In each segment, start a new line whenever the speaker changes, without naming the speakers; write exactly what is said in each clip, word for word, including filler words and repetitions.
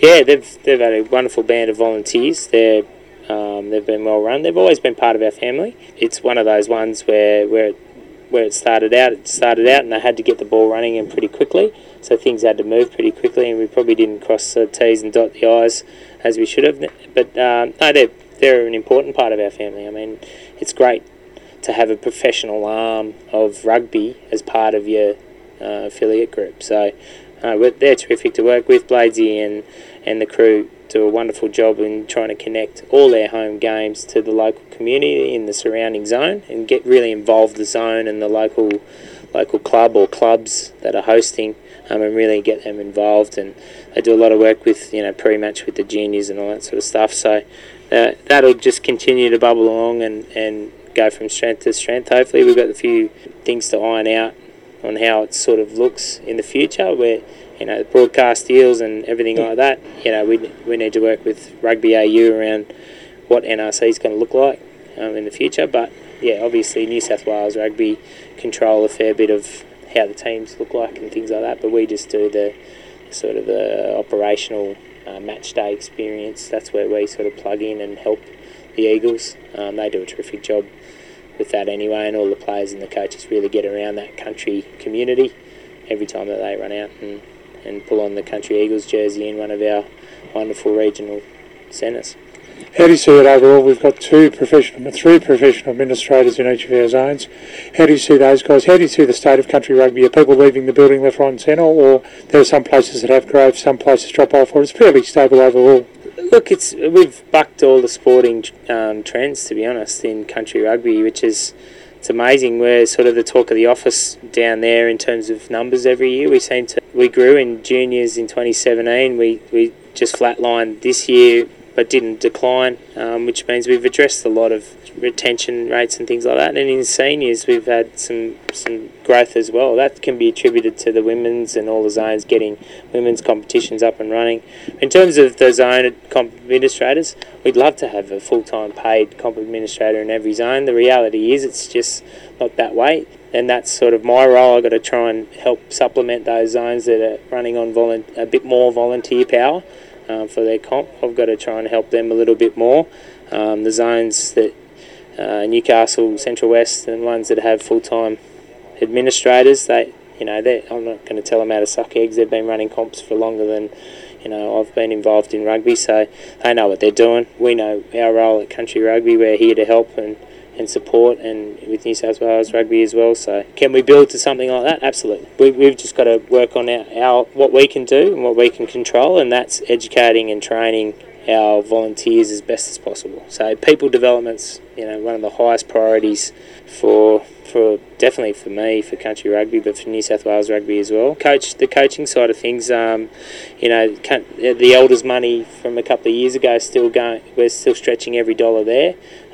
Yeah, they've they've had a wonderful band of volunteers. They're um, they've been well run. They've always been part of our family. It's one of those ones where where it, where it started out. It started out, and they had to get the ball running in pretty quickly. So things had to move pretty quickly, and we probably didn't cross the T's and dot the I's as we should have. But um, no, they're they're an important part of our family. I mean, it's great to have a professional arm of rugby as part of your uh, affiliate group. So uh, they're terrific to work with. Bladesy and, and the crew do a wonderful job in trying to connect all their home games to the local community in the surrounding zone and get really involved the zone and the local local club or clubs that are hosting um, and really get them involved. And they do a lot of work with, you know, pre-match with the juniors and all that sort of stuff. So uh, that'll just continue to bubble along and, and go from strength to strength. Hopefully we've got a few things to iron out on how it sort of looks in the future, where, you know, the broadcast deals and everything like that. You know, we we need to work with Rugby A U around what N R C is going to look like um, in the future. But yeah, obviously New South Wales Rugby control a fair bit of how the teams look like and things like that. But we just do the sort of the operational uh, match day experience. That's where we sort of plug in and help the Eagles. Um, they do a terrific job with that anyway, and all the players and the coaches really get around that country community every time that they run out and, and pull on the Country Eagles jersey in one of our wonderful regional centres.
How do you see it overall? We've got two professional, three professional administrators in each of our zones. How do you see those guys? How do you see the state of country rugby? Are people leaving the building left, right and centre, or there are some places that have growth, some places drop off, or it's fairly stable overall?
Look, it's we've bucked all the sporting um, trends, to be honest, in country rugby, which is it's amazing. We're sort of the talk of the office down there in terms of numbers every year. We seem to we grew in juniors in twenty seventeen. We we just flatlined this year, but didn't decline, um, which means we've addressed a lot of retention rates and things like that. And in seniors, we've had some some growth as well. That can be attributed to the women's and all the zones getting women's competitions up and running. In terms of the zone comp administrators, we'd love to have a full-time paid comp administrator in every zone. The reality is it's just not that way. And that's sort of my role. I've got to try and help supplement those zones that are running on volu- a bit more volunteer power. Um, for their comp, I've got to try and help them a little bit more. Um, the zones that uh, Newcastle, Central West, and ones that have full-time administrators, they, you know, they I'm not going to tell them how to suck eggs. They've been running comps for longer than, you know, I've been involved in rugby, so they know what they're doing. We know our role at Country Rugby. We're here to help and. and support, and with New South Wales Rugby as well. So can we build to something like that? Absolutely. We, we've just got to work on our, our what we can do and what we can control, and that's educating and training our volunteers as best as possible. So people development's, you know, one of the highest priorities for for definitely for me, for Country Rugby, but for New South Wales Rugby as well. Coach the coaching side of things, um, you know, the elders' money from a couple of years ago is still going. We're still stretching every dollar there,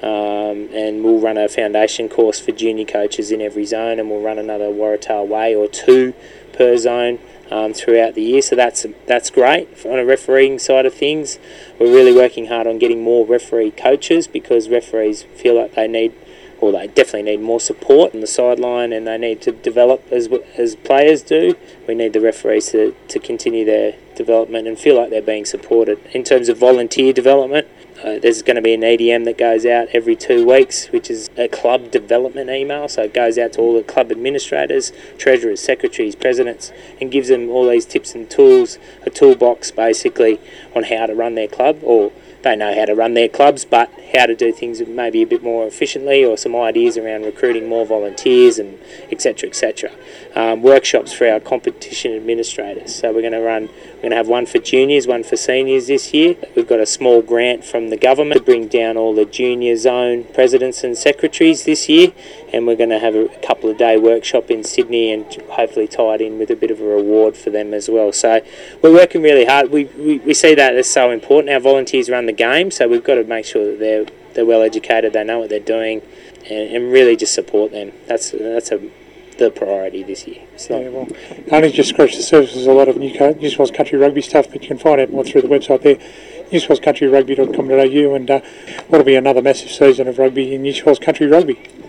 um, and we'll run a foundation course for junior coaches in every zone, and we'll run another Waratah Way or two per zone. Um, throughout the year, so that's that's great. On a refereeing side of things, we're really working hard on getting more referee coaches, because referees feel like they need, or they definitely need more support on the sideline, and they need to develop as as players do. We need the referees to, to continue their development and feel like they're being supported. In terms of volunteer development, Uh, there's going to be an E D M that goes out every two weeks, which is a club development email. So it goes out to all the club administrators, treasurers, secretaries, presidents, and gives them all these tips and tools, a toolbox basically on how to run their club, or they know how to run their clubs, but how to do things maybe a bit more efficiently, or some ideas around recruiting more volunteers, and et cetera, et cetera. Um, workshops for our competition administrators. So we're going to run, we're going to have one for juniors, one for seniors this year. We've got a small grant from the government to bring down all the junior zone presidents and secretaries this year, and we're going to have a couple of day workshop in Sydney, and hopefully tie it in with a bit of a reward for them as well. So we're working really hard. We, we, we see that as so important. Our volunteers run the game, so we've got to make sure that they're they're well educated, they know what they're doing, and, and really just support them. That's that's a the priority this year. It's not,
yeah, well, only just scratched the surface. There's a lot of New South Wales Country Rugby stuff, but you can find out more through the website there, new south wales country rugby dot com dot a u, and uh, what'll be another massive season of rugby in New South Wales Country Rugby.